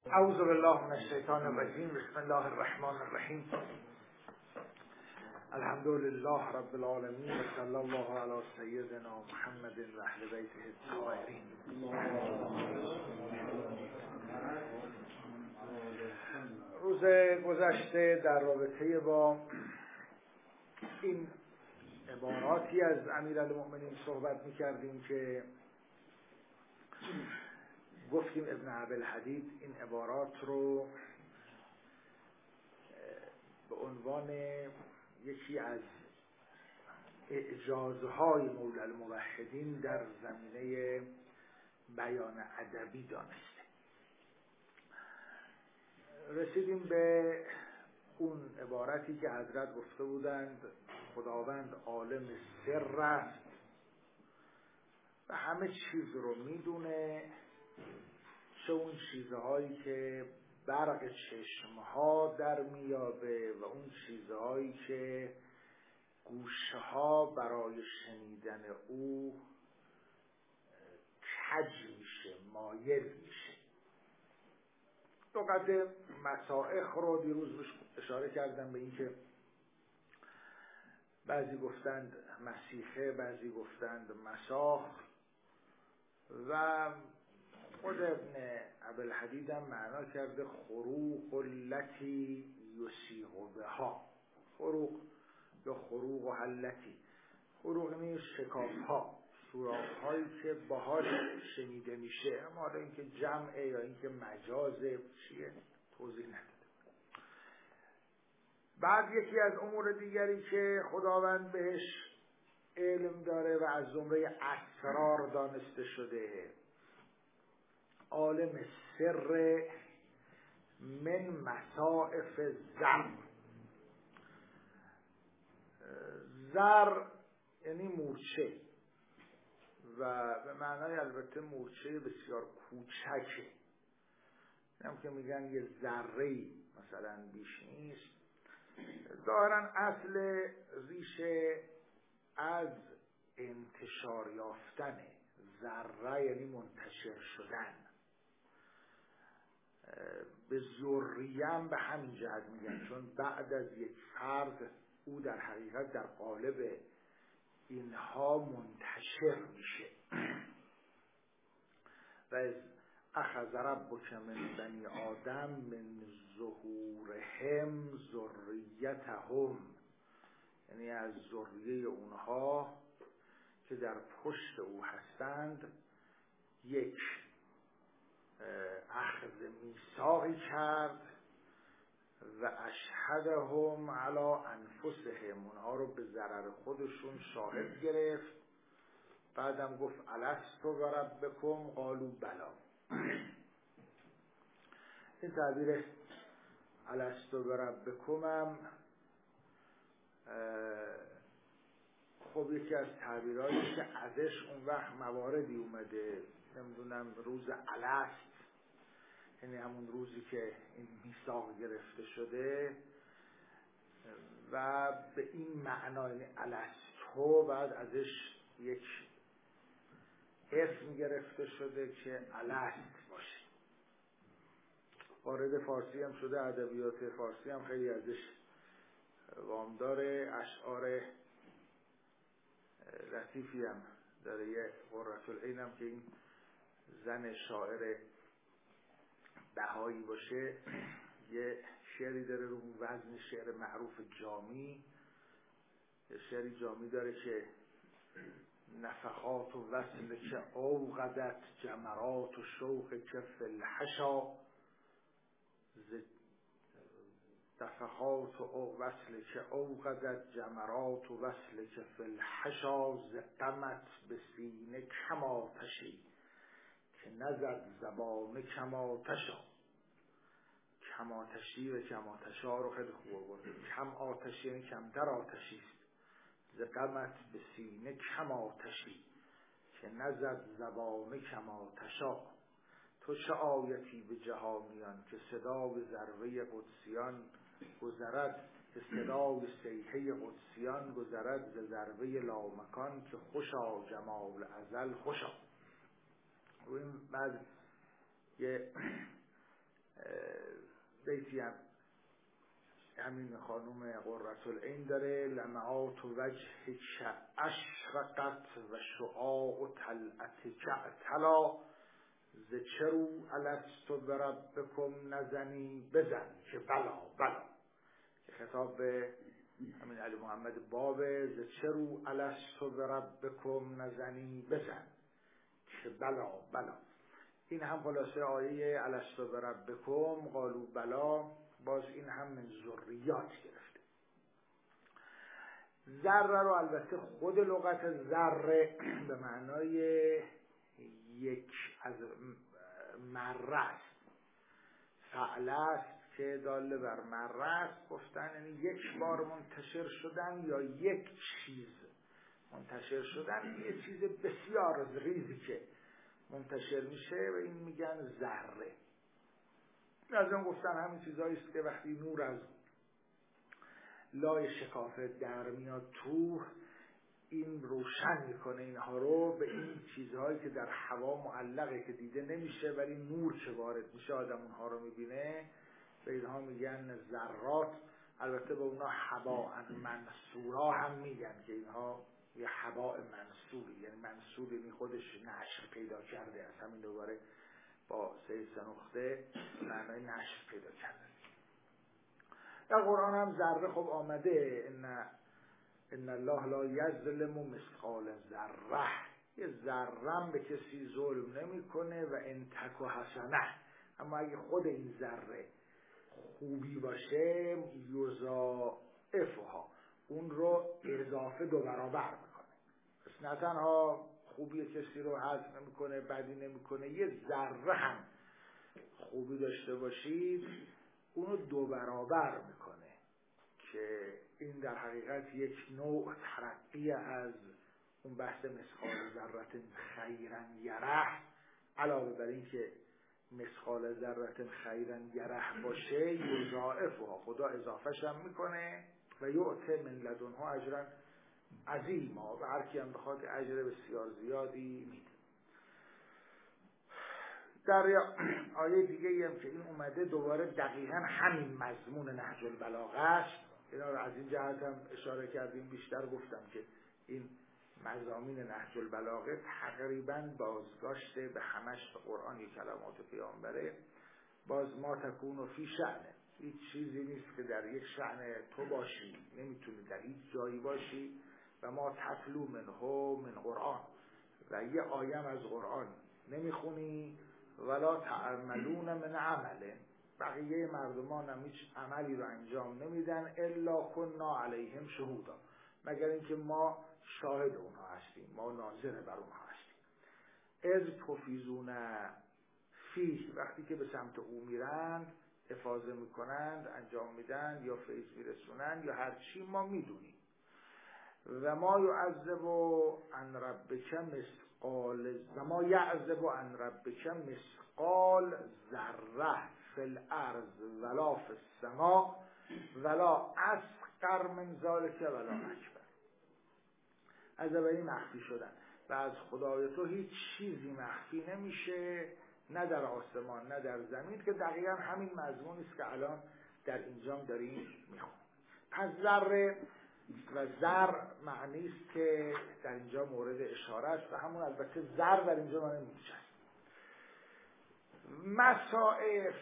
اعوذ بالله من الشیطان الرجیم. بسم الله الرحمن الرحیم. الحمد لله رب العالمین و صلی الله علی سیدنا محمد و اهل بیته الطاهرین. روز گذشته در رابطه با این عباراتی از امیرالمؤمنین صحبت می‌کردیم که گفتیم ابن ابوالحدید این عبارات رو به عنوان یکی از اعجازهای مولی الموحدین در زمینه بیان ادبی دانسته. رسیدیم به اون عبارتی که حضرت گفته بودند خداوند عالم سر است و همه چیز رو میدونه، چه اون چیزهایی که برق چشمها در میابه و اون چیزهایی که گوشها برای شنیدن او کج میشه، مایل میشه. دو قطعه مسائخ رو دیروز اشاره کردم به این که بعضی گفتند مسیحه، بعضی گفتند مساخ و خود ابن ابوالحدید هم معنا کرده خروق التی یسیغ بها. خروق یا خروق و حلتی. خروق یعنی شکاف ها، سوراخ هایی که باهاش شنیده میشه، اما حالا اینکه جمعه یا اینکه مجازه چیه توضیح نداده. بعد یکی از امور دیگری که خداوند بهش علم داره و از زمره اسرار دانسته شده، عالم سر من مصائف زر. زر یعنی مورچه و به معنای البته مورچه بسیار کوچکه، هم که میگن یه ذره‌ای مثلا بیش نیست. ظاهراً اصل ریشه از انتشار یافتنه. ذره یعنی منتشر شدن. به ذریه‌ام به همین جهت میگن، چون بعد از یک فرد او در حقیقت در قالب اینها منتشر میشه. و از اخذ ربک من بنی آدم من ظهورهم ذریتهم، یعنی از ذریه اونها که در پشت او هستند یک اخذ میثاقی کرد و اشهدهم علی انفسهم، اونها رو به ضرر خودشون شاهد گرفت. بعدم گفت الست بربکم قالوا بلی. این تعبیر الست بربکم هم خب یکی از تعبیرهایی که ازش اون وقت مواردی اومده، نمیدونم روز الست، یعنی همون روزی که این میثاق گرفته شده و به این معنای الستو بعد ازش یک اسم گرفته شده که الست باشه. وارد فارسی هم شده، ادبیات فارسی هم خیلی ازش وام داره. اشعار لطیفی هم داره. یه قرةالعین هم که این زن شاعر بهایی باشه، یه شعری داره رو وزن شعر معروف جامی. یه شعری جامی داره که نفخات و وصل که اوقدت جمرات و شوق که فی الحشا، نفخات و وصل که اوقدت جمرات و وصل که فی الحشا، زقمت به سینه کم آتشی که نزد زبان کم آتشا. کم آتشی و کم آتشا رو خیلی خوب آورده. کم آتشی یعنی کمتر آتشی است. زقمت به سینه کم آتشی که نزد زبان کم آتشا. تو چه آیتی به جهانیان که صدای ذروه قدسیان گذرد، که صدای صیحه قدسیان گذرد ز ذروه لامکان، که خوشا جمال ازل خوشا. و این بعد یه بیتی هم همین خانوم قرة العین داره: لمعات وجهک اشرقت و شعاع طلعتک اعتلا، ز چه رو الست بربکم نزنی بزن که بلا بلا، که خطاب به همین علی محمد بابه: ز چه رو الست بربکم نزنی بزن که بلا بلا. این هم خلاصه آیه الست بربکم قالوا بلا، باز این هم من ذریات گرفته. ذره رو البته خود لغت ذره به معنای یک از مره است، فعله است که داله بر مره است، گفتن یعنی یک بار منتشر شدن یا یک چیز منتشر شدن، یه چیز بسیار از ریزی که منتشر میشه و این میگن ذره. از اون گفتن همین چیزایی است که وقتی نور از لای شکافه در میاد تو، این روشن میکنه اینها رو به این چیزهایی که در هوا معلقه که دیده نمیشه، ولی نور که وارد میشه آدم اونها رو میبینه، به اینها میگن ذرات. البته به اونها هباء منصورا هم میگن که اینها یه هباء منصوری، یعنی منصور یعنی خودش نشر پیدا کرده، از همین دوباره با سه نقطه معنای نشر پیدا کرده. در قرآن هم ذره خب آمده: ان الله لا یظلم مثقال ذره، یه ذرم به کسی ظلم نمیکنه و ان تک حسنه، اما اگه خود این ذره خوبی باشه یضاعفها، اون رو اضافه 2 برابر میکنه. پس نه تنها خوبی کسی رو حذف نمیکنه، بدی نمیکنه، یه ذره هم خوبی داشته باشید اونو 2 برابر میکنه، که این در حقیقت یک نوع ترقی از اون بحث مثقال ذره خیرا یره، علاوه بر این که مثقال ذره خیرا یره باشه یضاعفها، خدا اضافهش هم میکنه و یؤتی من لدنه اجرا عظیما، و هر کی هم بخواد اجر بسیار زیادی میده. در آیه دیگه هم که این اومده دوباره دقیقاً همین مضمون نهج البلاغه است. اینا رو از این جهت هم اشاره کردیم، بیشتر گفتم که این مضامین نهج البلاغه تقریباً بازگشته به همش به قرآن، کلمات پیامبره. باز ما تکون و فی شأنه، هیچ چیزی نیست که در یک شأن تو باشی نمیتونی در هیچ جایی باشی، و ما تتلو من قرآن، و یه آیم از قرآن نمیخونی، ولا تعملون من عمله، بقیه مردمان هم هیچ عملی رو انجام نمیدن، الا کنا علیهم شهودا، مگر اینکه ما شاهد اونها هستیم، ما ناظر بر اونها هستیم. از تفیزون فیه، وقتی که به سمت او میرند، افاضه میکنند، انجام میدن یا فیض میرسونند یا هر چی، ما میدونیم. و ما یعذب عن ربک مثقال، و ما یعذب عن ربک مثقال ذره فی الارض ولا فی السماء ولا اصغر من ذلک ولا اکبر. از اولی مخفی شدن و از خدای تو هیچ چیزی مخفی نمیشه، نه در آسمان نه در زمین، که دقیقا همین مضمونی است که الان در اینجام داریم میخونیم. پس ذره و زر معنی است که در اینجا مورد اشاره است، و همون البته زر در اینجا معنی مورچه است. مصائف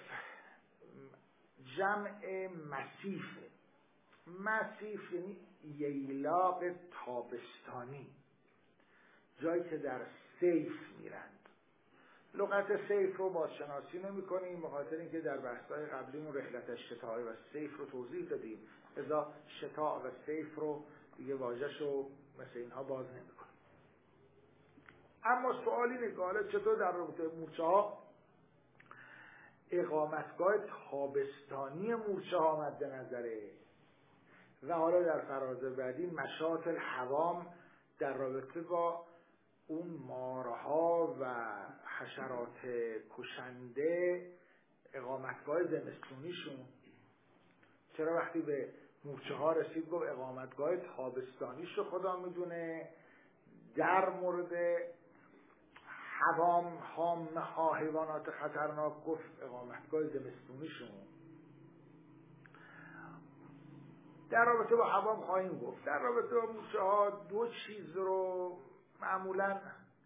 جمع مسیف، مسیف یعنی ییلاق تابستانی، جایی که در صیف میرند. لغت صیف رو بازشناسی نمی کنیم، به خاطر اینکه در بحث‌های قبلیمون رحلت الشتاء و صیف رو توضیح دادیم، لذا شتاء و صیف رو دیگه واژه‌شو مثل اینها باز نمی کنیم. اما سوالی نگاره چطور در رابطه مورچه ها اقامتگاه تابستانی مورچه ها مد نظره، و حالا در فراز بعدی مشاط الحوام در رابطه با اون مارها و حشرات کشنده اقامتگاه زمستونیشون. چرا وقتی به مورچه ها رسید گفت اقامتگاه تابستانیش رو خدا میدونه، در مورد حوام ها حیوانات خطرناک گفت اقامتگاه زمستونیشون. در رابطه با هوا خواهیم گفت. در رابطه با مورچه ها دو چیز رو معمولا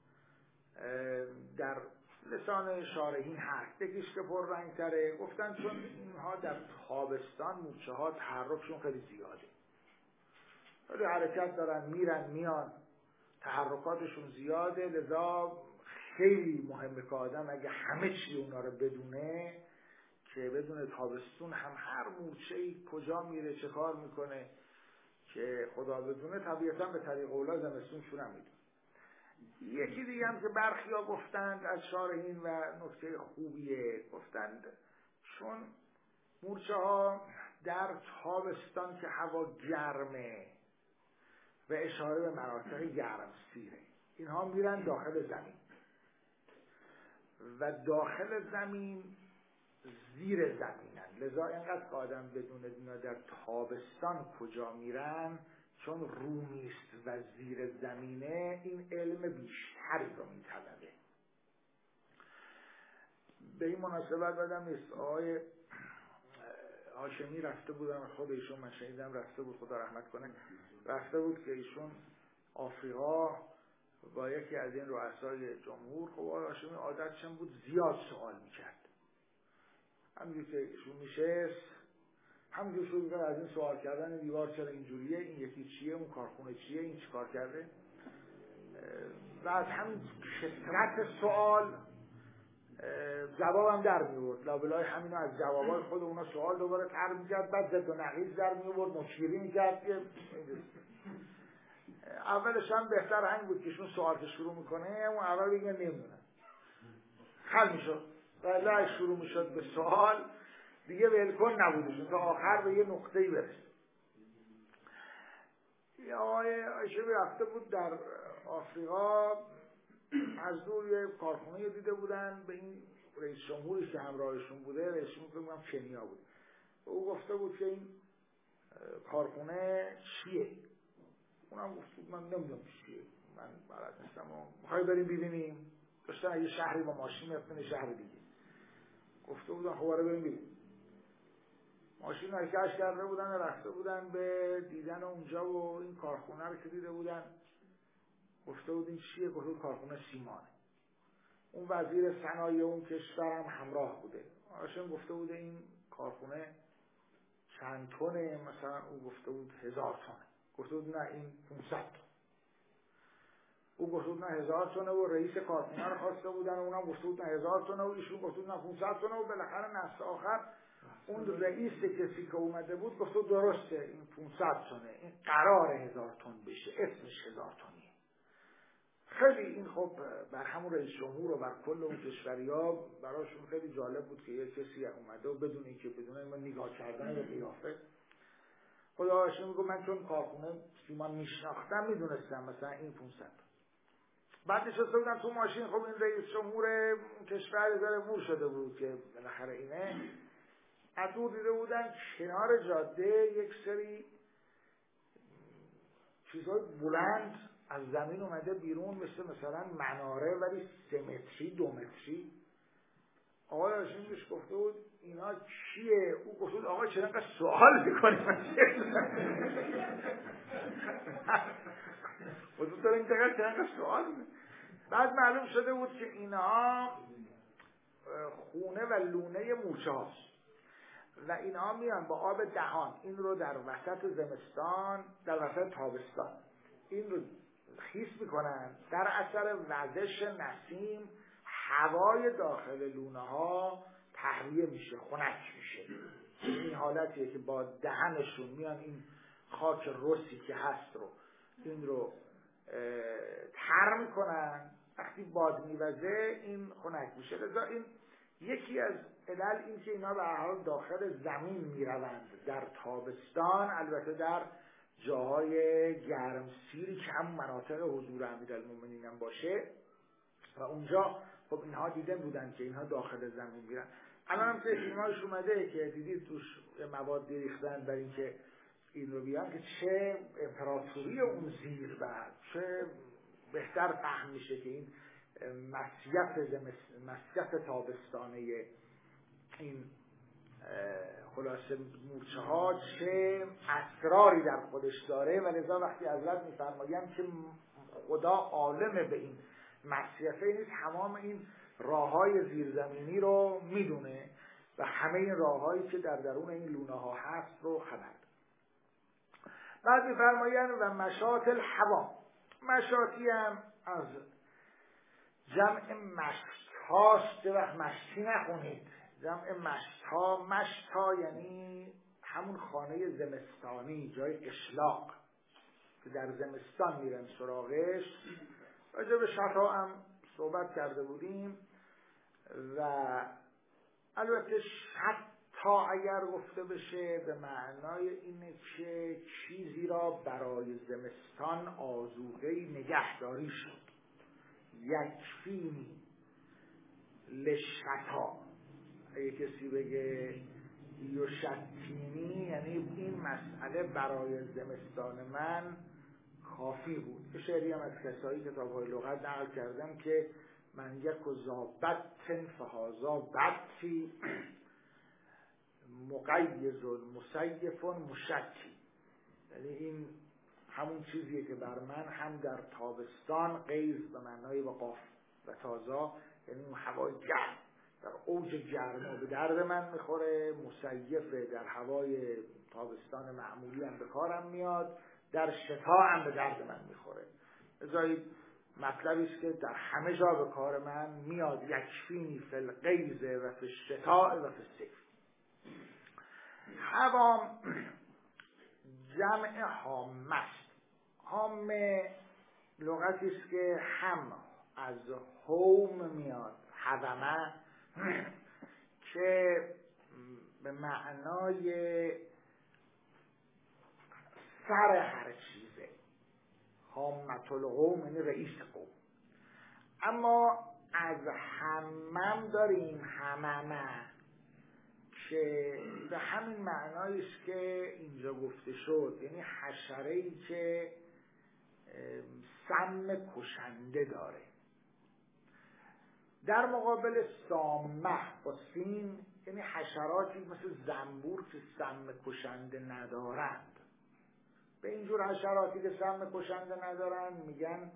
در لسان شارحین هست. یکیش که پر رنگ تره، گفتن چون اینها در تابستان مورچه ها تحرکشون خیلی زیاده، خیلی حرکت دارن، میرن میان، تحرکاتشون زیاده، لذا خیلی مهمه که آدم اگه همه چی اونا رو بدونه، که بدون تابستون هم هر مورچه‌ای کجا میره چه کار میکنه که خدا بدونه، طبیعتا به طریق اولا زمستونشون هم میدونه. یکی دیگه هم که برخیا گفتند از شارحین و نکته خوبیه، گفتند چون مورچه ها در تابستان که هوا گرمه و اشاره به مناطق گرمسیره، اینها میرن داخل زمین و داخل زمین زیر زمینن، لذا اینقدر که آدم بدونه اینا در تابستان کجا میرن، چون رو نیست و زیر زمینه، این علم بیشتری رو میطلبه. به این مناسبت بدم نیست، آقای هاشمی رفته بودن، خود ایشون من شنیدم رفته بود، خدا رحمت کنه، رفته بود که ایشون آفریقا با یکی از این رؤسای جمهور. خب آقای هاشمی عادتشون بود زیاد سوال میکرد، همینجور که ایشون میشست همینجور شروع میکرد از این سوال کردن، دیوار چرا اینجوریه، این یکی چیه، اون کارخونه چیه، این چی کار کرده، و از همین کثرت سوال جوابم در میورد، لابلای همینو از جوابای خود اونا سوال دوباره طرح میکرد، بعد ضد و نقیض در میورد، مشکلی میکرد. اولش هم بهتر همین بود که ایشون سوال که شروع میکنه اون اول بگه نمیدونم، حل میشد، ولی شروع میشد به سوال دیگه ولکن نبودشون تا آخر به یه نقطه‌ای برسه. یه آقای هاشمی رفته بود در آفریقا، از دور یه کارخونه دیده بودن، به این رئیس جمهوری که همراهشون بوده، رئیس جمهور هم کنیا بود، او گفته بود که این کارخونه چیه؟ اونم گفت من نمیدونم چیه، من بلد نیستم، میخوای بریم ببینیم؟ داشتن یه شهری با ماشین رفتن شهر دیگه، گفته بودن خب بریم ببینیم. ماشین حرکت کرده بودن و رفته بودن به دیدن اونجا و این کارخونه رو که دیده بودن، گفته بود این چیه؟ گفته بود کارخونه سیمانه. اون وزیر صنایع اون کشور هم همراه بوده، هاشم گفته بوده این کارخونه چند تونه؟ مثلا او گفته بود 1000 تونه. گفته بود نه این 500 تن. او گفته بود نه 1000 تونه و رئیس کارخونه رو خواسته بودن و اونم گفته بود نه 1000 تونه و ایشون گفته بود نه 500 تونه و بالاخره نصف آخر اون رئیس کسی که اومده بود گفته بود درسته این 500 تونه، این قرار 1000 تن بشه، اسمش 1000 تنیه. خیلی این خب بر همون رئیس جمهور و بر کل اون کشوریا براشون خیلی جالب بود که یه کسی اومده و بدون اینکه بدون ما نگاه کردن به قیافه، خدا هاشمی میگه من چون کارخونه سیمان میشناختم میدونستم مثلا این 500. بعد نشسته بودن تو ماشین، خب این رئیس جمهور کشور داره مور شده بود که بالاخره اینه، از دور دیده بودن کنار جاده یک سری چیزهای بلند از زمین اومده بیرون، مثلا مناره ولی 3 متری 2 متری. آقای هاشمی بهش گفته بود اینا چیه؟ او گفته بود آقا چرا انقدر سوال میکنی؟ خودت داره این چرا انقدر سوال میکنی؟ بعد معلوم شده بود که اینا خونه و لونه مورچه هاست و اینا میان با آب دهان این رو در وسط زمستان، در وسط تابستان این رو خیس میکنن، در اثر وزش نسیم هوای داخل لونه ها تهویه میشه، خنک میشه. این حالتیه که با دهنشون میان این خاک رسی که هست رو این رو تر میکنن، وقتی باد میوزه این خنک میشه. لذا این یکی از علل این که اینا به هر حال داخل زمین میروند در تابستان، البته در جاهای گرمسیری که هم مناطق حضور امیرالمومنین هم باشه و اونجا خب اینها دیدن بودن که اینها داخل زمین میرن. الان هم که فیلماش اومده که دیدید توش مواد ریختن برای اینکه این رو بیان که چه امپراتوری اون زیر بعد چه بهتر فهم میشه که این مسیح تابستانه این خلاصه مورچه ها چه اسراری در خودش داره و لذا وقتی حضرت میفرمایند که خدا عالم به این مصیفه نیست، تمام این راههای زیرزمینی رو میدونه و همه این راههایی که در درون این لونه ها هست رو خبر. بعد میفرمایند و مشاط الهوا، مشاطی هم از جمع مشت هاست، وقت مشتی نخونید، جمع مشت ها یعنی همون خانه زمستانی، جای قشلاق که در زمستان میرن سراغش. راجع به شتا هم صحبت کرده بودیم و البته شتا اگر گفته بشه به معنای اینه که چیزی را برای زمستان آذوقه‌ای نگهداری شد. یکفینی لشتا، اگه کسی بگه یوشتینی یعنی این مسئله برای زمستان من کافی بود. شعری هم از کسایی کتاب‌های لغت نقل کردم که من یک و زابطن فهازا بطی مقیز مسیف مشتی، یعنی این همون چیزیه که بر من هم در تابستان قیز به معنای وقاف و تازا، یعنی اون هوای گرم در اوج گرما به درد من میخوره، مسیفه در هوای تابستان معمولی هم به کارم میاد، در شتا هم به درد من میخوره. ازایی مطلبی است که در همه جا به کار من میاد. یکفینی فی القیز و فی الشتاء و فی الصیف. هوام جمع هامه است. هامه لغتی است که هم از هوم میاد، هومه، که به معنای سر هر چیزه. هامت القوم یعنی رئیس قوم. اما از همم داریم هممه که به همین معنایی است که اینجا گفته شد، یعنی حشره‌ای که سم کشنده داره. در مقابل سامه با سین یعنی حشراتی مثل زنبور که سم کشنده ندارند. به اینجور حشراتی که سم کشنده ندارند میگن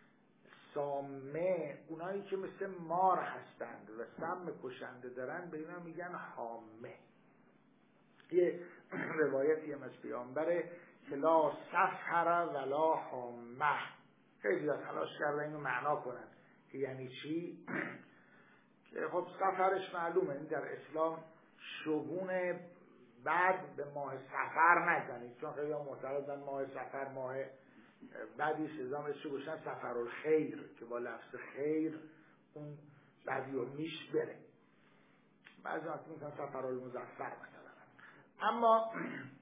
سامه. اونایی که مثل مار هستند و سم کشنده دارن به اینا میگن حامه. یه روایتی هم از پیامبره که لا سفر ولا حامه. خیلی تلاش کردن اینو معنا کنن که یعنی چی. که خب سفرش معلومه، این در اسلام شگون بعد به ماه سفر نزنید، چون خیلی هم معتقدن ماه سفر ماه بعدی سزامش گوشن سفر الخیر که با لفظ خیر اون بعدی و میش بره. بعضی وقت میگن سفر المظفر مثلا. اما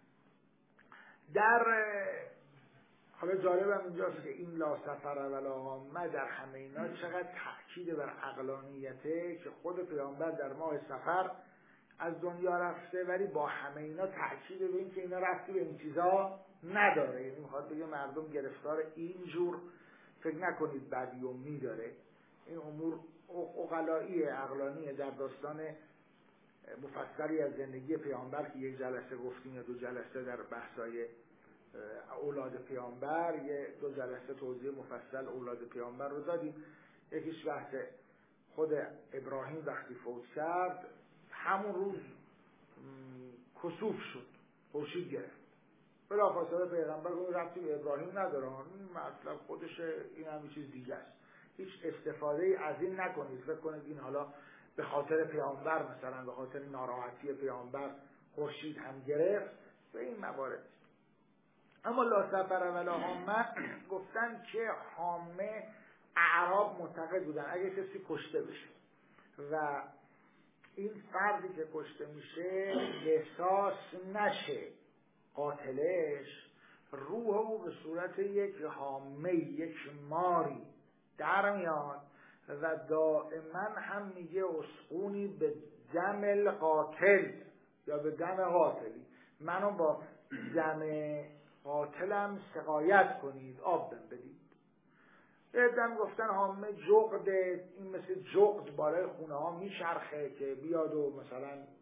در حالا جالبم اینجاست که این لا سفر ولا حامه در همه اینا چقدر تأکید بر عقلانیته که خود پیامبر در ماه سفر از دنیا رفته، ولی با همه اینا تأکید به این که اینا رفتی به این چیزا نداره. یعنی میخواد بگه مردم گرفتار اینجور فکر نکنید بدیومی داره. این امور عقلاییه، عقلانیه. در داستان مفصلی از زندگی پیامبر که یک جلسه گفتیم یا 2 جلسه در بحثای اولاد پیامبر، یه 2 جلسه توضیح مفصل اولاد پیامبر رو دادیم. یکیش بحث خود ابراهیم وقتی فوت کرد، همون روز کسوف شد، خورشید گرفت. بلافاصله پیغمبر اون ربطی به ابراهیم نداره، این مطلب خودش، این هم چیز دیگه است. هیچ استفاده از این نکنید فکر کنید این حالا به خاطر پیامبر، مثلا به خاطر ناراحتی پیامبر خورشید هم گرفت، به این موارد. اما لا سفر ولا حامه گفتن که حامه اعراب معتقد بودن اگه کسی کشته بشه و این فردی که کشته میشه احساس نشه قاتلش، روح او به صورت یک حامه، یک ماری در میاد و دائما هم میگه اسقونی به دم القاتل یا به دم قاتلی، منو با دم قاتلم سقایت کنید، آب بهم بدید. بعدم گفتن حامه جغد، این مثل جغد بالای خونه ها میچرخه که بیاد و مثلا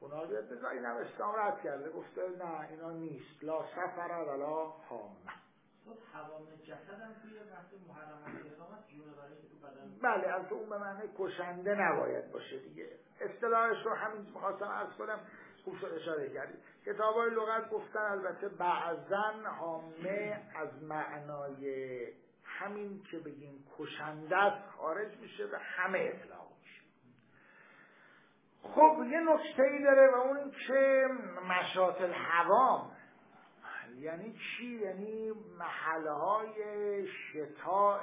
اونا بیاد بذار. این هم اسلام رد کرده، گفته نه اینا نیست، لا سفر ولا حامه. حوام جسد هم توی بحث محرمات اقامت جوره برای که تو بدن. بله، البته اون به معنی کشنده نباید باشه دیگه. اصطلاحش رو همین می‌خواستم عرض کنم، خوب شد اشاره کردید. کتاب‌های لغت گفتن البته بعضن حامه از معنای همین که بگیم کشنده است خارج میشه و همه اطلاق میشه. خب یه نکته‌ای داره و اون این که مشاط الحوام یعنی چی؟ یعنی محلهای شتاء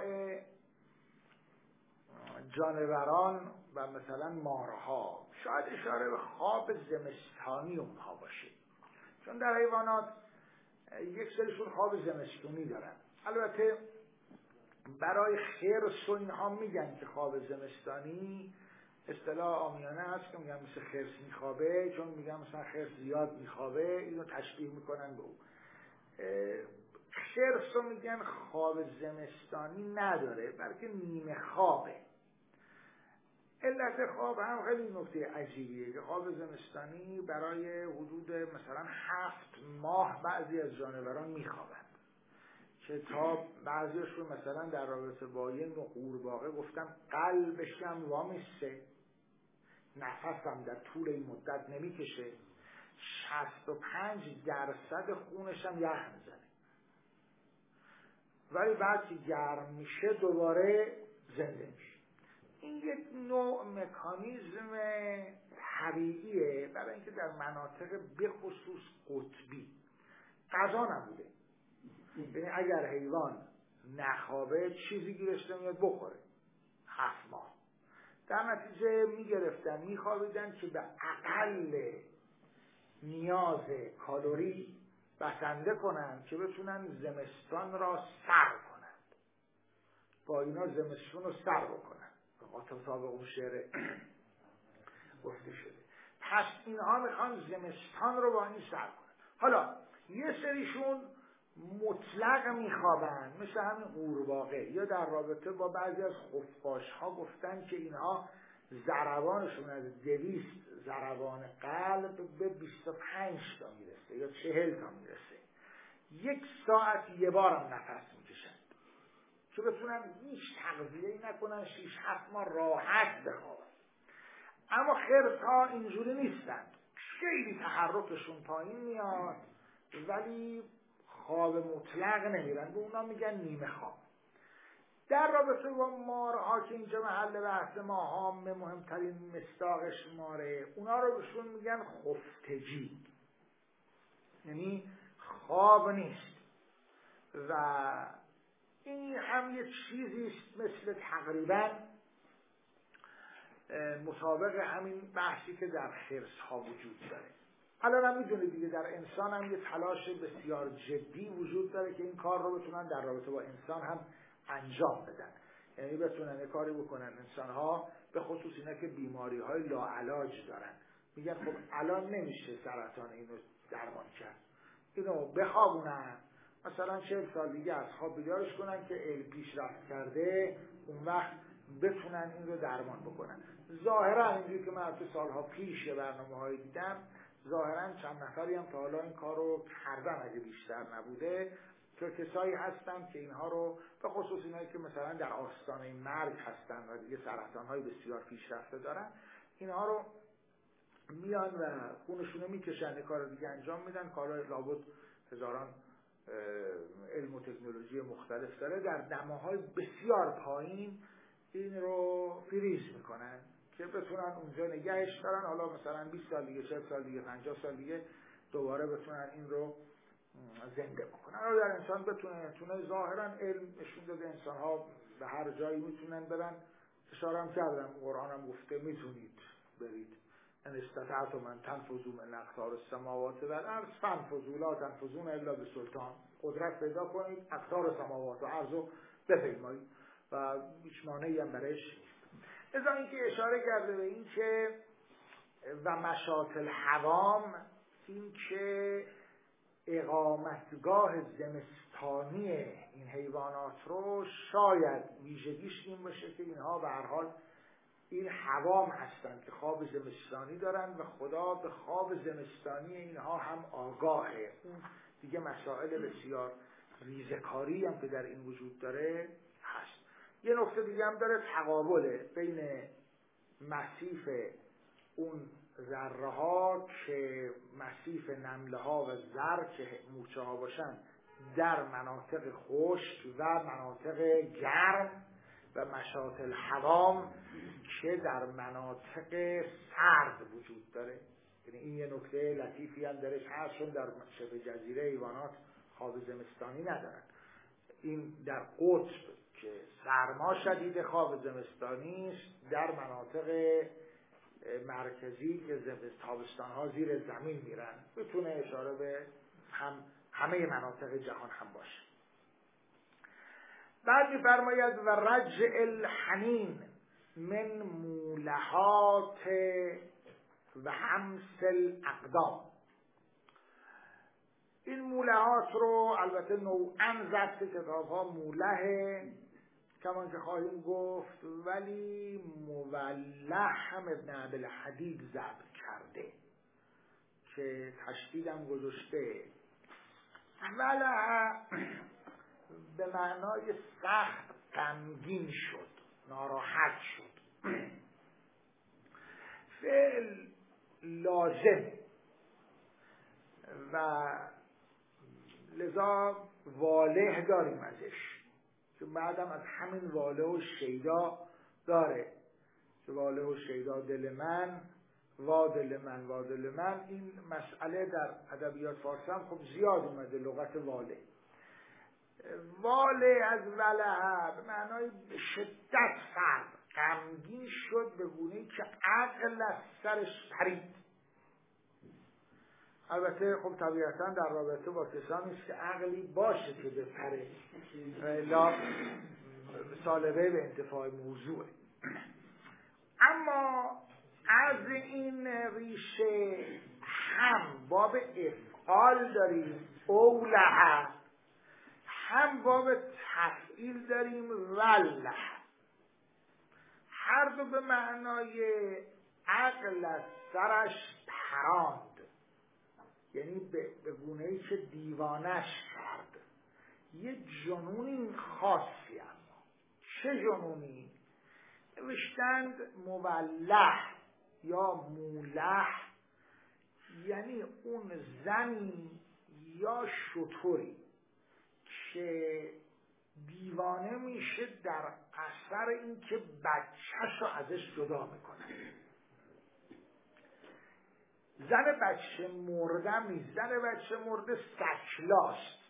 جانوران و مثلا مارها. شاید اشاره به خواب زمستانی اونها باشه، چون در حیوانات یک سریشون خواب زمستونی دارن. البته برای خرس و اینها میگن که خواب زمستانی اصطلاح عامیانه هست که میگن مثل خرس میخوابه، چون میگن مثلا خرس زیاد میخوابه، اینو تشبیه میکنن به او. خرس رو میگن خواب زمستانی نداره، بلکه نیمه خوابه. علت خواب هم خیلی نکته عجیبیه که خواب زمستانی برای حدود مثلا 7 ماه بعضی از جانوران میخوابند، که تا بعضیشون مثلا در رابطه با یه نوع قورباغه گفتم قلبشم وامیسته، نفسم در طول این مدت نمیکشه، 65% خونشم یخ میزنه، ولی بعد که گرم میشه دوباره زنده میشه. این یک نوع مکانیزم طبیعیه برای اینکه در مناطق به خصوص قطبی غذا نبوده، یعنی اگر حیوان نخوابه چیزی گیرش نمیاد بخوره 7 ماه، در نتیجه میگرفتن میخوابیدن که به اقل نیاز کالری بسنده کنن که بتونن زمستان را سر کنند، با اینا زمستون رو سر بکنن، طبق اون شعر گفته شده. پس اینها میخوان زمستان رو با این سر کنن. حالا یه سریشون مطلق میخوابن مثل همین قورباغه، یا در رابطه با بعضی از خفاش ها گفتن که اینها ضربانشون از 200 ضربان قلب به 25 تا میرسه یا 40 تا میرسه. 1 ساعت یه بارم نفس میکشن که بتونن هیچ تغذیه‌ای نکنن، 6-7 ماه راحت بخوابن. اما خرس ها اینجوری نیستن، خیلی تحرکشون پایین میاد ولی خواب مطلق نمیرن، به اونا میگن نیمه خواب. در رابطه با مارها که اینجا محل بحث ما، هامه مهمترین مصداقش ماره، اونا رو بهشون میگن خفتگی، یعنی خواب نیست. و این هم یه چیزیست مثل تقریبا مطابق همین بحثی که در خرس ها وجود داره. الان هم میدونید دیگه در انسان هم یه تلاش بسیار جدی وجود داره که این کار رو بتونن در رابطه با انسان هم انجام بدن، یعنی بتونن یه کاری بکنن انسان ها، به خصوص اینا که بیماری های لاعلاج دارن، میگن خب الان نمیشه سرطان اینو درمان کرد، اینو بخوابونن مثلا 40 سال دیگه از خواب بیدارش کنن که علم پیشرفت کرده، اون وقت بتونن این رو درمان بکنن. ظاهرا اینجوری که من تو سالها پیش برنامه‌هایی دیدم، ظاهرا چند نفری هم تا حالا این کار رو کردن اگه بیشتر نبوده، که کسایی هستن که اینها رو، به خصوص اینایی که مثلا در آستانه مرگ هستن و دیگه سرطان‌های بسیار پیشرفته دارن، اینها رو میان و خونشون رو میکشن، کار دیگه انجام میدن، کارهای لابد هزاران علم و تکنولوژی مختلف داره، در دماهای بسیار پایین این رو فریز میکنن که بتونن اونجا نگهش دارن، حالا مثلا 20 سال دیگه، 40 سال دیگه، 50 سال دیگه دوباره بتونن این رو زنده بکنن. حالا در انسان بتونه ظاهرا علم نشون داده انسان ها به هر جایی میتونن برن، اشاره هم کردم قرآن هم گفته میتونید برید، ان استطعتم ان تنفذوا من اقطار السماوات والارض فانفذوا لا تنفذون الا بسلطان. قدرت پیدا کنید اقطار سماوات و ارض رو بپیمایید و هیچ مانعی هم برایش نیست. لذا اینکه اشاره کرده به این که و مشاط الحوام، این که اقامتگاه زمستانی این حیوانات رو شاید ویژگیش این باشه که اینها به هر حال این حوام هستند که خواب زمستانی دارن و خدا به خواب زمستانی اینها هم آگاهه. اون دیگه مسائل بسیار ریزکاری هم که در این وجود داره هست. یه نکته دیگه هم داره، تقابله بین مسیف اون ذره ها که مسیف نمله ها و زر که موچه ها باشن در مناطق خشک و مناطق گرم و مشاط الحوام که در مناطق سرد وجود داره. یعنی این یه نکته لطیفی هم درش هست، چون در شبه جزیره حیوانات خواب زمستانی ندارن. این در قطب که سرما شدید خواب زمستانی است، در مناطق مرکزی که تابستان‌ها زیر زمین میرن. بتونه اشاره به همه مناطق جهان هم باشه. بعد می‌فرماید و رجع الحنین من مولهات و همس الاقدام. این مولهات رو البته نوعاً ضبط کتاب‌ها موله کمان که خواهیم گفت، ولی مولح هم ابن عبدالحدید ضبط کرده که تشدیدم گذاشته. ولح به معنای سخت غمگین شد، ناراحت شد. فعل لازم و لذا واله داریم ازش که بعدم از همین واله و شیدا داره که واله و شیدا دل من وا دل من وا دل من. این مسئله در ادبیات فارسی هم خب زیاد اومده، لغت واله. واله از ولع به معنای به شدت سرد غمگین شد، به گونه‌ای که عقل از سرش پرید. البته خب طبیعتا در رابطه با کسانی است که عقلی باشه که بپره، لا سالبه به انتفاع موضوعه. اما از این ریشه هم باب افعال داریم اوله، هم باب تفعیل داریم وله. هر دو به معنای عقل از سرش پراند، یعنی به گونه‌ای که دیوانش کرد. یه جنونی خاصی. اما چه جنونی؟ نوشتند مولح یا مولح، یعنی اون زنی یا شتری که دیوانه میشه در اثر اینکه بچه‌ش رو ازش جدا میکنه. زن بچه مرده نیست، زن بچه مرده سکلاست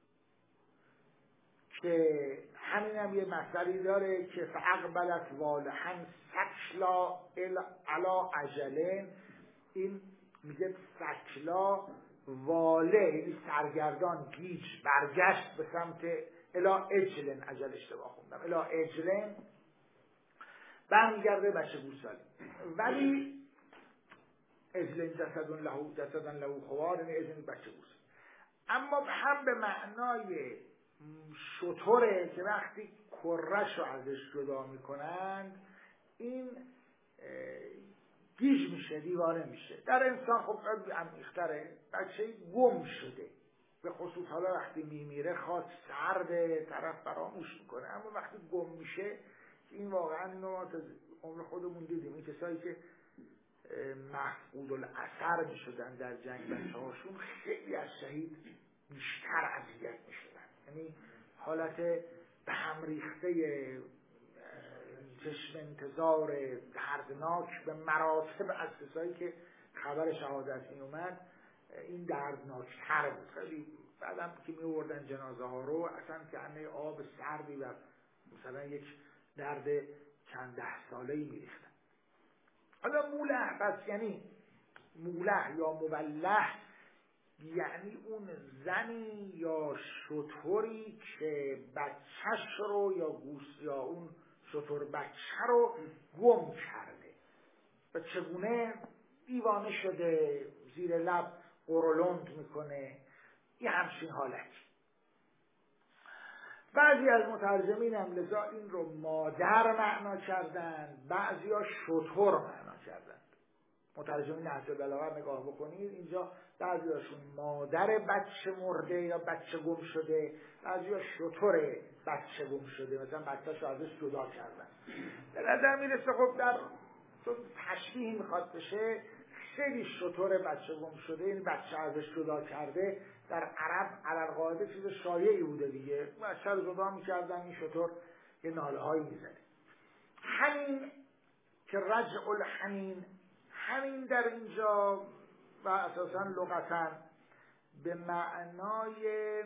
که همین هم یه مسئله داره که فاقبلت والحن سکلا علا عجلن. این میگه سکلا واله یعنی سرگردان گیج برگشت به سمت الا اجلن، عجل اشتباه خوندم، الا اجلن برمیگرده بچه گوسالی. ولی اجلن جسدن له خوار، یعنی اجلن بچه گوسالی. اما هم به معنای شطوره که وقتی کرش رو ازش جدا میکنند این گیج میشه، دیوانه میشه. در انسان خب خیلی عمیق‌تره، بچه گم شده، به خصوص حالا وقتی میمیره خاص سرده، طرف فراموش میکنه. اما وقتی گم میشه، این واقعا اینو ما تا عمر خودمون دیدیم، این کسایی که مفقود الاثر میشدن در جنگ بچه‌هاشون خیلی از شهید بیشتر اذیت میشدن. یعنی حالت به هم ریخته چشم انتظار دردناک به مراتب از کسایی که خبر شهادت می اومد این دردناکتر بود. خیلی بعدم که می آوردن جنازه ها رو اصلا کنه آب سردی و مثلا یک درد چند 10 ساله‌ای می ریختن. حالا موله پس یعنی موله یا مولح یعنی اون زنی یا شتری که بچهش رو یا اون شتر بچه رو گم کرده و چگونه دیوانه شده، زیر لب قرولند میکنه، یه همچین حالت. بعضی از مترجمین هم لذا این رو مادر معنا کردن، بعضی ها شتر معنا کردن. مترجمین نهج البلاغه نگاه بکنید اینجا بعضی هاشون مادر بچه مرده یا بچه گم شده، بعضی ها شتر بچه گم شده، مثلا بچه‌شو ازش جدا کردن. به نظر میرسه خب در چون تشبیه میخواد بشه، خیلی شتر بچه گم شده، این بچه ازش جدا کرده در عرب علالقاعده چیز شایعی بوده دیگه، بچه رو جدا میکردن، این شتر یه ناله هایی میزنه. همین که رجع الحنین، همین در اینجا و اساساً لغتاً به معنای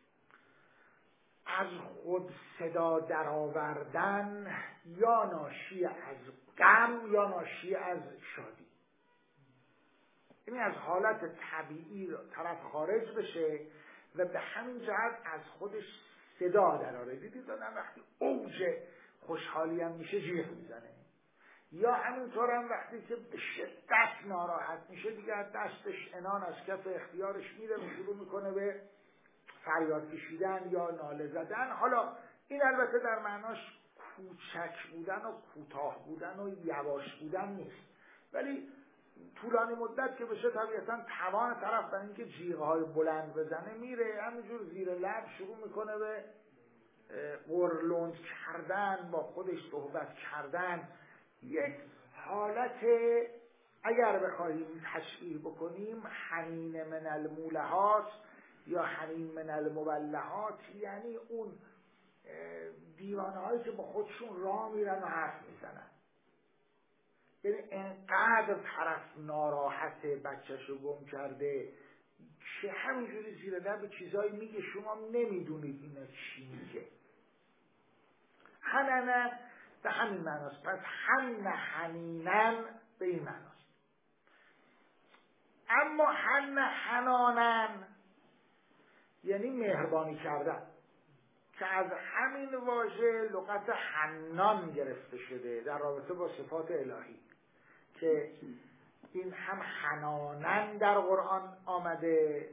از خود صدا درآوردن یا ناشی از غم یا ناشی از شادی، یعنی از حالت طبیعی طرف خارج بشه و به همین جهت از خودش صدا درآره. دیدید آدم وقتی اوج خوشحالی هم میشه جیغ میزنه، یا همینطور هم وقتی که به شدت ناراحت میشه دیگه دستش عنان از کف اختیارش میره و شروع میکنه به فریاد کشیدن یا ناله زدن. حالا این البته در معناش کوچک بودن و کوتاه بودن و یواش بودن نیست، ولی طولانی مدت که بشه طبیعتا توان طرف برای اینکه جیغ‌های بلند بزنه میره، همینجور زیر لب شروع میکنه به قرلند کردن، با خودش صحبت کردن. یک حالت اگر بخواهیم تشبیه بکنیم حنین من المولهات یا حنین من المولهات، یعنی اون دیوانه هایی که با خودشون راه میرن و حرف میزنن، یعنی انقدر طرف ناراحت بچه‌شو گم کرده که همینجوری زیر لب چیزایی میگه شما نمیدونید اینا چی میگه. حننه به همین معناست، پس حن حنینن به این معناست. اما حن حنانن یعنی مهربانی کردن، که از همین واژه لغت حنان گرفته شده در رابطه با صفات الهی، که این هم حنانن در قرآن آمده،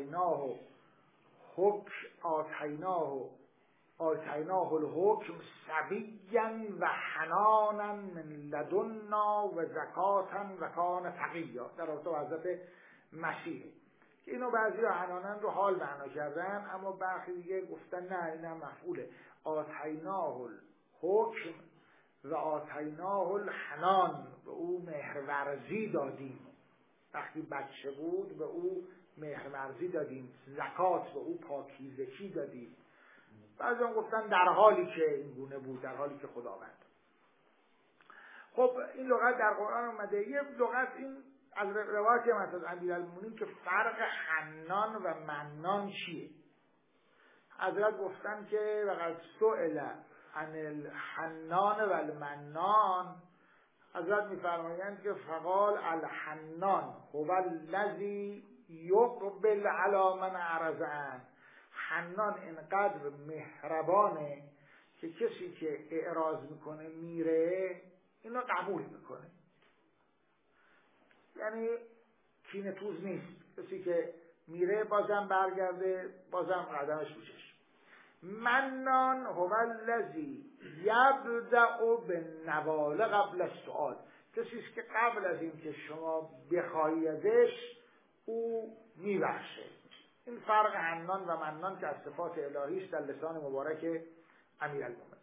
آتیناه الحکم صبیا و حنانا من لدنا و زکاتا و کان تقیا در رابطه با حضرت مسیح. که اینو بعضی ها حنانن رو حال معنا کردن، اما برخی دیگه گفتن نه این هم مفعوله، آتیناه الحکم و آتیناه الحنان، به او مهرورزی دادیم، وقتی بچه بود به او مهرورزی دادیم، زکات به او پاکیزگی دادیم. بعضی هم گفتن در حالی که این گونه بود، در حالی که خداوند. خب این لغت در قرآن اومده. یه لغت این از روایتی هم از امیرالمومنین که فرق حنان و منان چیه. حضرت گفتن که وقد سئل عن الحنان و المنان، حضرت میفرمایند که فقال الحنان هو الذی یقبل علی من اعرض عنه. حنان اینقدر مهربانه که کسی که اعراض میکنه میره اینو قبول میکنه، یعنی کینه توز نیست، کسی که میره بازم برگرده، بازم قدمش میشه. منان هو الذی یبدأ بالنوال قبل السؤال، کسی است که قبل از این که شما بخواهی ازش او میبخشه. این فرق حنان و منان که از صفات الهی است در لسان مبارک امیرالمومنین.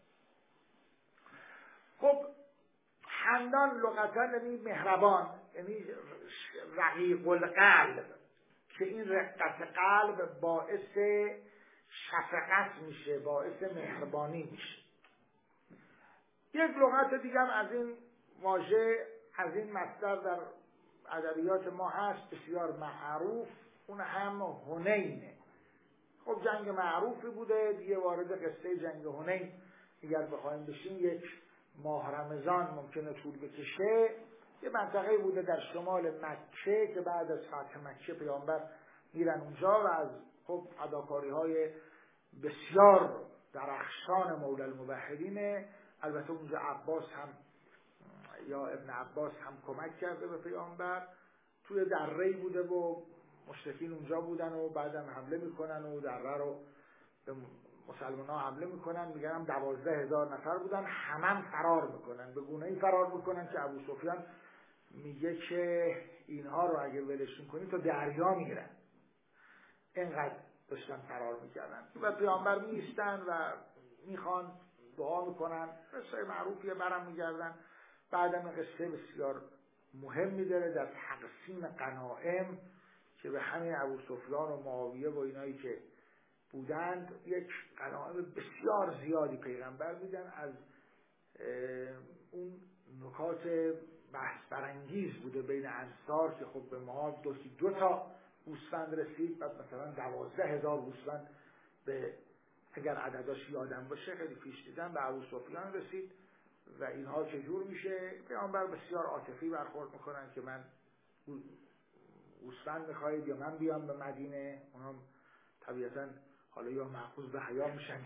خب حنان لغتا یعنی مهربان، یعنی رقیق القلب، که این رقت قلب باعث شفقت میشه، باعث مهربانی میشه. یک لغت دیگه هم از این واژه، از این مصدر در ادبیات ما هست بسیار معروف، اون هم حنینه. خب جنگ معروفی بوده دیگه، وارد قصه جنگ حنین اگر بخوایم بشیم یک ماه رمضان ممکنه طول بکشه. یه منطقه بوده در شمال مکه که بعد از فتح مکه پیامبر میرن اونجا و از خب اداکاری های بسیار درخشان مولا الموحدین. البته اونجا عباس هم یا ابن عباس هم کمک کرده به پیامبر. توی دره‌ای بوده و مشرکین اونجا بودن و بعدم حمله میکنن و دره رو به مسلمان ها حمله میکنن، میگن 12,000 نفر بودن، همه فرار میکنن، به گونه‌ای فرار میکنن که ابو سفیان میگه که اینها رو اگه ولشون کنی تا دریا میرن، اینقدر داشتن فرار میکردن. و پیامبر میستن و میخوان دعا میکنن، قصه معروفیه، برم میگردن. بعدم قصه بسیار مهمی داره در تقسیم غنایم که به همین ابو سفیان و معاویه و اینایی که بودند یک غنایم بسیار زیادی پیغمبر میدن. از اون نکات بحث برانگیز بوده بین انصار که خب به ما 2 تا گوسفند رسید، بعد مثلا 12,000 گوسفند به اگر عدداش یادم باشه خیلی پیش دیدم به ابو سفیان رسید و اینها چجور میشه. پیامبر بسیار عاطفی برخورد میکنن که من گوسفند میخواید یا من بیام به مدینه. اونم طبیعتاً حالا یا محفوظ به حیا میشن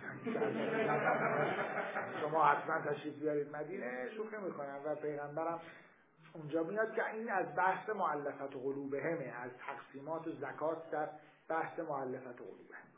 شما حتما تشریف بیارید مدینه، شوخی میکنن. و پیغمبرم اونجا میاد که این از بحث مؤلفت قلوبهمه، از تقسیمات و زکات در بحث مؤلفت قلوبهم.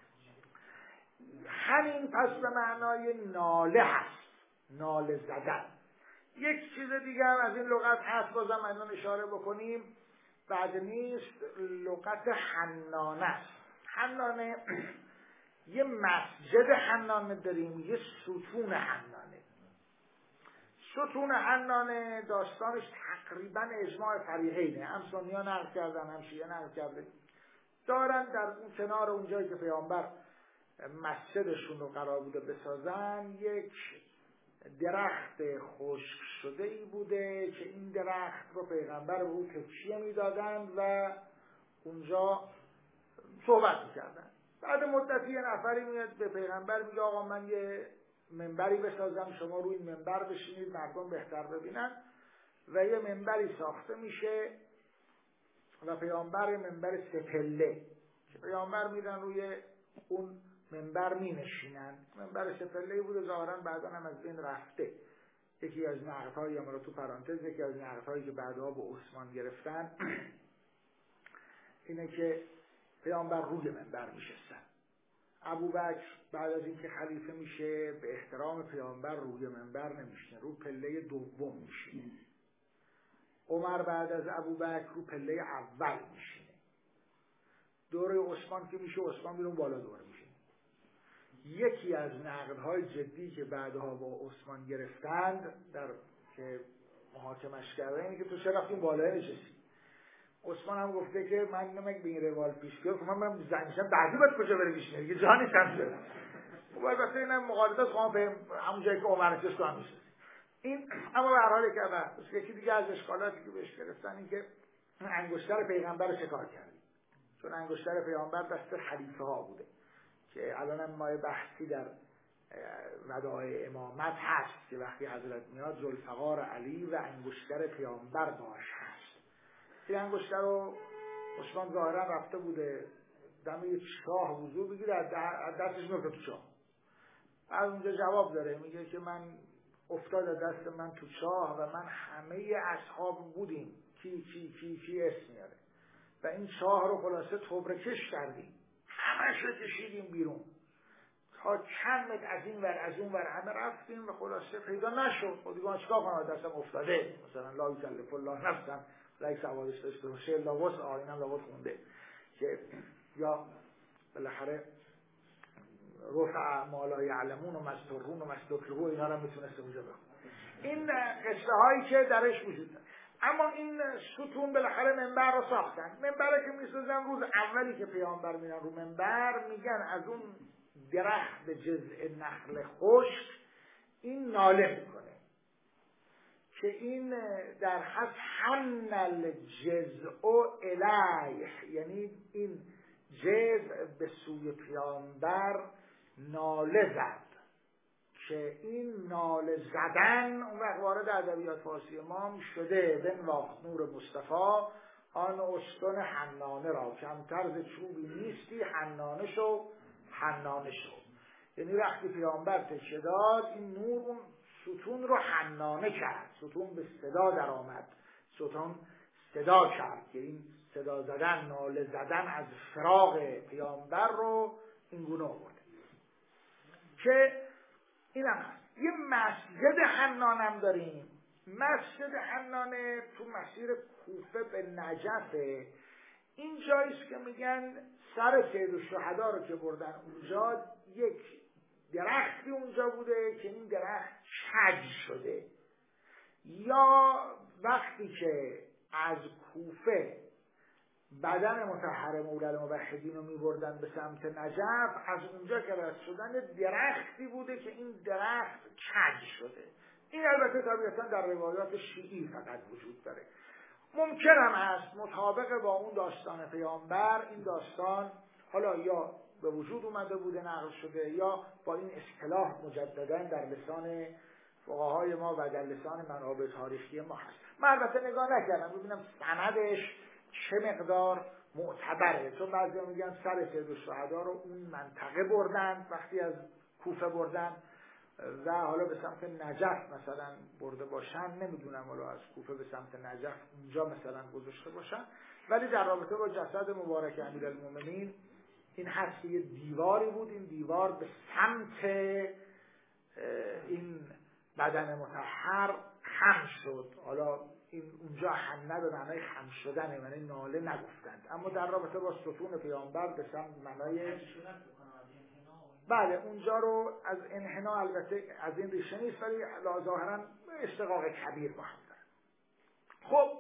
همین پس به معنای ناله هست، ناله زدن. یک چیز دیگه هم از این لغت هست، بازم الان اشاره بکنیم، بعد نیست، لغت حنانه است. حنانه یه مسجد حنانه داریم، یه ستون حنانه. ستون حنانه داستانش تقریبا اجماع فریقینه، هم سنی‌ها نقل کردن هم شیعه نقل کردن، دارن در اون کنار اونجایی که پیامبر مسجدشون رو قرار بوده بسازن یک درخت خشک شده ای بوده که این درخت رو پیغمبر به او تکیه میدادند و اونجا صحبت میکردن. بعد مدتی یه نفری میاد به پیغمبر میگه آقا من یه منبری بسازم، شما روی این منبر بشینید مردم بهتر ببینن. و یه منبری ساخته میشه و پیامبر منبر سپله که پیامبر میرن روی اون منبر می نشینن. منبر سپله‌ای بوده، ظاهراً بعداً هم از بین رفته. یکی از نقدهایی هم رو تو پرانتز، یکی از نقدهایی که بعدها به عثمان گرفتن اینه که پیامبر روی منبر میشستن. ابوبکر بعد از اینکه خلیفه میشه به احترام پیامبر روی منبر نمیشینه، رو پله دوم میشینه. عمر بعد از ابوبکر رو پله اول میشینه. دوره عثمان که میشه عثمان میره بالا دوره میشه. یکی از نقدهای جدی که بعدها با عثمان گرفتند در که محاکمش کردن اینه که تو چرا رفتیم بالای نشستی؟ عثمان هم گفته که من نمیگم به این روال پیش بیاد که من زنیشم بعدی باید کجا بره بشینه دیگه جانی کم شده. و البته اینم مقالطه خواهم به همون جایی که عمر نشست تو هم نشستی. این اما به هر حال کردن. یکی دیگه از اشکالاتی که بهش گرفتن این که انگشتر پیغمبر رو شکار کردیم، چون انگشتر پیغمبر دست خلیفه ها بوده که الان هم ما بحثی در وداع امامت هست که وقتی حضرت میاد ذوالفقار علی و انگشتر پیامبر باش هست. این انگشتر رو عثمان ظاهرا رفته بوده دم یک شاه حضور بگیره، از دستش میفته تو چاه. از اونجا جواب داره میگه که من افتاد از دست من تو چاه و من همه اصحاب بودیم کی اسم میاره و این چاه رو خلاصه تبرکش کردیم، همش رو کشیدیم بیرون تا چند متر از این ور از اون ور همه رفتیم و خلاصه پیدا نشد. خب دیگه چیکار کنم، دستم افتاده، مثلا لا یکلف الله نفسا الا سوادش داشته باشه الا وسعها، اینم لغت خونده که یا بالاخره رفع ما لا یعلمون و مسترون و مستکرهون، اینا رو میتونسته اونجا بخونه. این قصه هایی که درش وجود داره. اما این ستون بالاخره منبر رو ساختن. منبر که میسازن روز اولی که پیامبر میرن رو منبر میگن از اون درخت جذع نخل خشک این ناله میکنه که این در حس حن الجذع الیه، یعنی این جذع به سوی پیامبر ناله زد که این ناله زدن اون وقت وارد ادبیات فارسی ما شده بن واخت نور مصطفی آن استون حنانه را کمتر ز چوبی نیستی حنانه شو. یعنی وقتی پیامبر تکیه داد این نور اون ستون رو حنانه کرد، ستون به صدا در آمد، ستون صدا کرد که این صدا زدن، ناله زدن از فراق پیامبر رو این گونه آورده. که اینم هست. یه مسجد حنان هم داریم. مسجد حنانه تو مسیر کوفه به نجفه. این جاییست که میگن سر سید الشهدا رو که بردن اونجا یک درختی اونجا بوده که این درخت کج شده، یا وقتی که از کوفه بدن مطهر مولا الموحدین رو میبردن به سمت نجف، از اونجا که رد شدن درختی بوده که این درخت کج شده. این البته طبیعتا در روایات شیعی فقط وجود داره. ممکن هم هست مطابق با اون داستان پیامبر این داستان حالا یا به وجود اومده بوده، نقل شده، یا با این اصطلاح مجددا در لسان فقهای ما و در لسان منابع تاریخی ما هست. من البته نگاه نکردم ببینم سندش چه مقدار معتبره، چون بعضی میگن سر سید الشهدا رو اون منطقه بردن وقتی از کوفه بردن و حالا به سمت نجف مثلا برده باشن، نمیدونم حالا از کوفه به سمت نجف اونجا مثلا گذاشته باشن، ولی در رابطه با جسد مبارک امیرالمومنین این هست که یه دیواری بود، این دیوار به سمت این بدن مطهر خم شد. حالا این اونجا حنه به معنای خم شدنه، معنی ناله نگفتند، اما در رابطه با ستون پیامبر به سمت معنای بله اونجا رو از انحنا البته از این ریشه نیست، ولی ظاهرا اشتقاق کبیر با هم داره. خب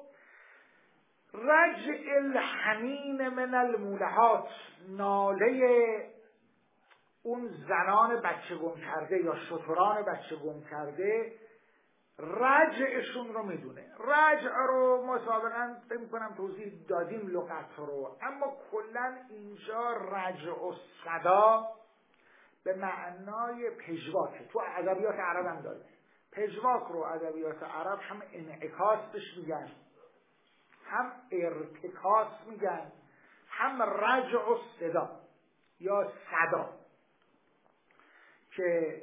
رجع الحنین من المولهات، ناله اون زنان بچه گم کرده یا شتران بچه گم کرده، رجعشون رو میدونه. رجع رو ما سابقا فکر می‌کنم توضیح دادیم لغت رو، اما کلا اینجا رجع و صدا به معنای پژواک تو ادبیات عرب هم داره. پژواک رو ادبیات عرب هم انعکاس بهش میگن، هم ارتکاس میگن، هم رجع و صدا یا صدا، که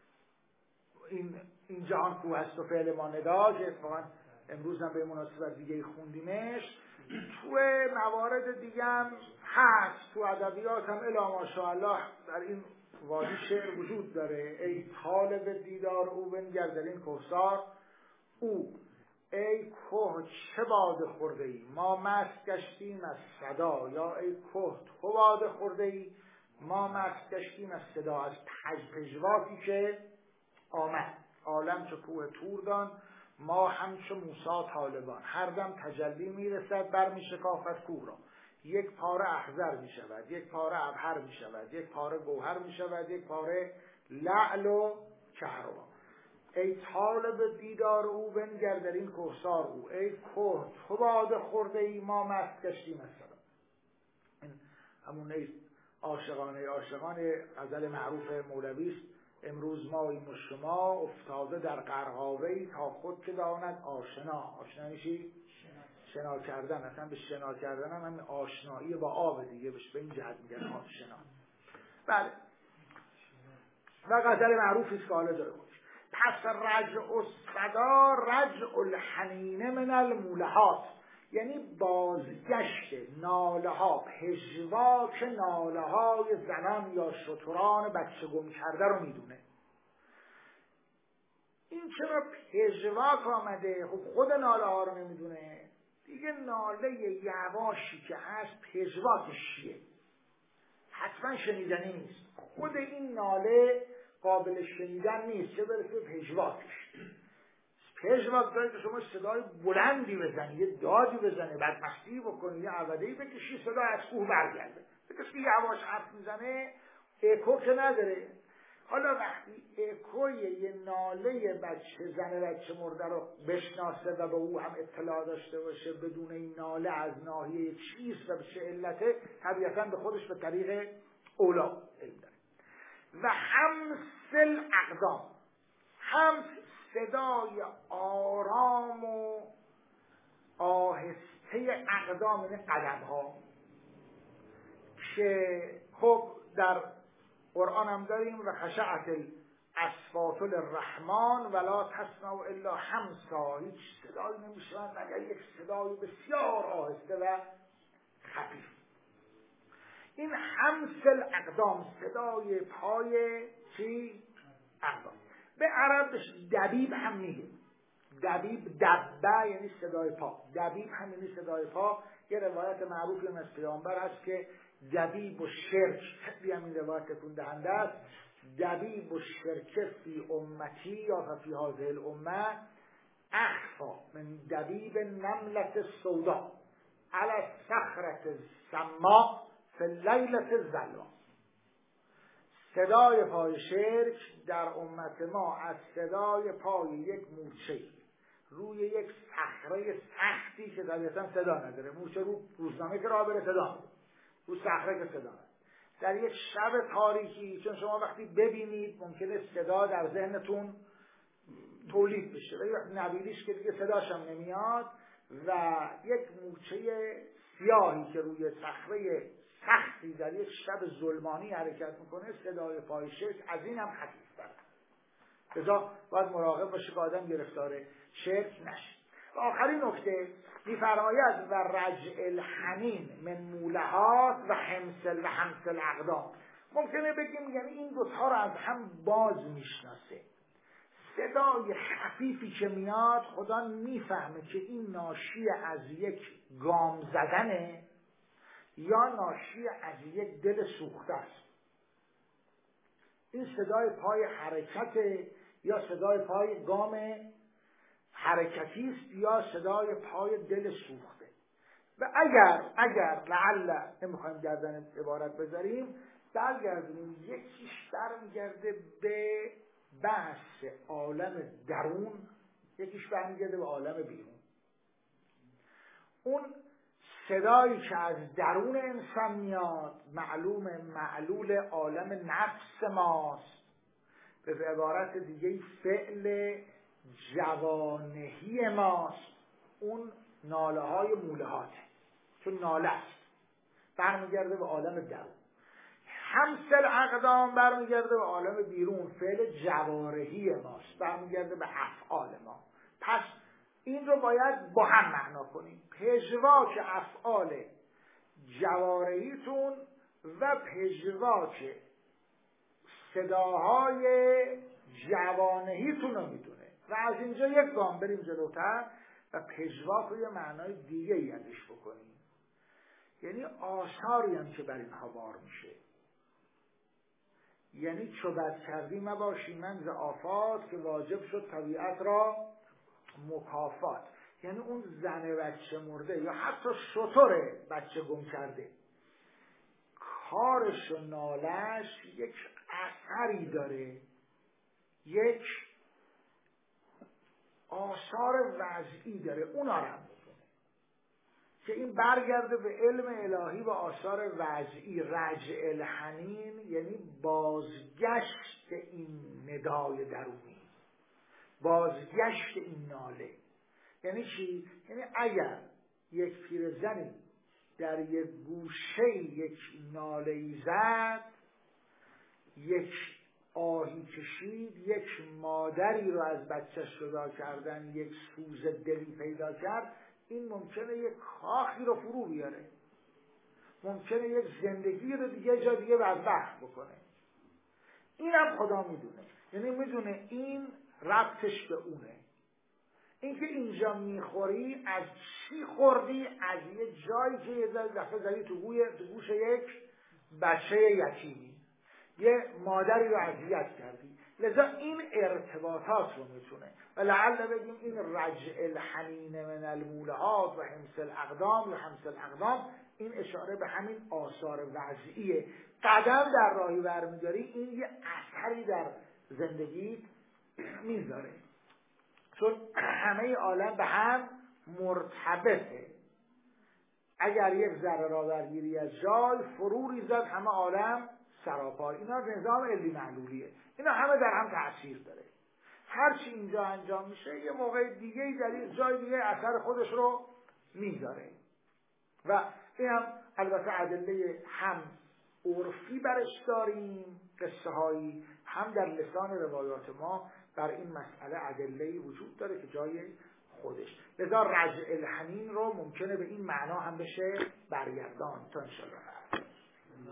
این جهان کو هست و فعل ما ندا که اتفاقا امروز هم به مناسبت دیگه خوندیمش. تو موارد دیگه هم هست، تو ادبیات هم الا ماشاءالله در این وادی شعر وجود داره. ای طالب دیدار او بنگر در این کوثار او، ای که چه باده خورده ای ما مست گشتیم از صدا، یا ای که تو باده خورده ای ما مست گشتیم از صدا. از پژواکی که آمد عالم چو کوه تور دان ما همچو موسی طالبان، هر دم تجلی میرسد بر میشکافد کوه را، یک پاره اخضر می شود، یک پاره ابهر می شود، یک پاره گوهر می شود، یک پاره لعل و کهربا. ای طالب دیدار او بنگر در این کوثار او، ای که تو باده خورده ای ما مست گشتیم از صدا. این همون عاشقانه غزل معروف مولوی است. امروز ماییم و شما افتاده در غرقابه‌ای تا خود که داند آشنا. آشنا میشی؟ شنا کردن. اصلا به شنا کردن هم آشنایی با آب دیگه بهش به این جهت میگن آشنا. بله. و غزل معروفی است که حالا داره خودش. پس رجع الصدا رجع الحنین من المولهات، یعنی بازگشت ناله ها، پژواک ناله های زنان یا شتران بچه گم کرده رو میدونه. این چرا پژواک آمده؟ خب خود ناله ها رو نمیدونه دیگه. ناله یواشی که هست پژواکش چیه؟ حتما شنیدنی نیست. خود این ناله قابل شنیدن نیست، چه برسه به پژواکش. پژواک داره که شما صدای بلندی بزنی، یه دادی بزنی، بعد مستی بکنی، یه عوضی بکشی، صدا از کوه برگرده. کسی که یواش حرف میزنه اکو که نداره. حالا وقتی اکوی یه ناله بچه مرده رو بشناسه و به او هم اطلاع داشته باشه بدون این ناله از ناحیه چیست و به چه علته، طبیعتا به خودش به طریق اولا علم داره. و همس الاقدام، همس صدای آرام و آهسته اقدام، این قدم ها که خب در قرآن هم داریم و خشعت الاصوات للرحمن ولا تسمع الا همسا، هیچ صدایی نمیشوند مگر یک صدای بسیار آهسته و خفیف. این همسل اقدام، صدای پای چی؟ اقدام. به عربش دبیب هم میگه. دبیب، دبه یعنی صدای پا، دبیب هم یعنی صدای پا. یه روایت معروفی هم از پیامبر هست که دبیب و شرک، خیلی هم این روایت تکون دهنده است، دبیب و شرک فی امتی یا فی هذه الامه اخفا من دبیب نملة السوداء علی الصخرة السماء فی اللیلة الظلماء. صدای پای شرک در امت ما از صدای پای یک مورچه روی یک صخره سختی که طبیعتا صدا نداره، مورچه رو روزنامه که راه بره صدا نداره، رو صخره که صدا نداره، در یک شب تاریکی، چون شما وقتی ببینید ممکنه صدا در ذهنتون تولید بشه ولی وقتی نبینیش که دیگه صداش هم نمیاد و یک مورچه سیاهی که روی صخره سختی در یک شب ظلمانی حرکت میکنه، صدای پای شرک از این هم خفیفتره. لذا باید مراقب باشه که آدم گرفتار شرک نشه. و آخرین نکته می‌فرماید و رجع الحنین من مولهات و همسل اقدام. ممکنه بگیم یعنی این دوتا رو از هم باز میشناسه. صدای خفیفی که میاد خدا میفهمه که این ناشی از یک گام زدنه یا ناشی از یک دل سوخته است. این صدای پای حرکت یا صدای پای گام حرکتی است یا صدای پای دل سوخته. و اگر لعل نمیخوایم گردن عبارت بذاریم، برگردونیم یکیش برمیگرده به بحث عالم درون، یکیش برمیگرده به عالم بیرون. اون صدایی که از درون انسان میاد معلول عالم نفس ماست، به عبارت دیگه فعل جوانهی ماست، اون ناله های مولهاته، چون ناله است، برمیگرده به عالم درون. همسل اقدام برمیگرده به عالم بیرون، فعل جوارحی ماست، برمیگرده به افعال ما. پس این رو باید با هم معنا کنیم. پژواک افعال جوارحیتون و پژواک صداهای جوانهیتون رو میدونه و از اینجا یک گام بریم جلوتر و پژواک رو یه معنای دیگه ای ازش بکنیم، یعنی آثاری هم که بر اینها بار میشه. یعنی چو بد کردی مباشی من ز آفات که واجب شد طبیعت را مکافات. یعنی اون زن بچه مرده یا حتی شتر بچه گم کرده، کارش و نالش یک اثری داره، یک آثار وضعی داره، اونا رو هم بکنه که این برگرده به علم الهی و آثار وضعی. رجع الحنین یعنی بازگشت این ندای درونی، بازگشت این ناله. یعنی چی؟ یعنی اگر یک پیرزنی در یک گوشه یک ناله‌ای زد، یک آهی کشید، یک مادری رو از بچه‌ش جدا کردن، یک سوز دلی پیدا کرد، این ممکنه یک کاخی رو فرو بیاره، ممکنه یک زندگی رو دیگه جا دیگه بدبخت بکنه. این هم خدا میدونه، یعنی میدونه این ربطش به اونه. اینکه اینجا میخوری از چی خوردی؟ از یه جایی که یه دفعه زدی تو گوش یک بچه یتیمی، یه مادری رو اذیت کردی. لذا این ارتباطات رو میتونه و لعل بگیم این رجع الحنین من المولهات و همسل اقدام یا همسل اقدام، این اشاره به همین آثار وضعیه. قدم در راهی برمیداری، این یه اثری در زندگی میذاره، چون همه عالم به هم مرتبطه. اگر یک ذره را برگیری از جای فرو ریزد همه عالم سراپای. اینا نظام علی معلولیه، اینا همه در هم تأثیر داره. هرچی اینجا انجام میشه یه موقع دیگه در یک جای دیگه اثر خودش رو میذاره و این هم البته ادله هم عرفی برش داریم، قصه هایی، هم در لسان روایات ما بر این مسئله ادله‌ای وجود داره که جای خودش. لذا رجع الحنین رو ممکنه به این معنا هم بشه برگردان. تا انشاءالله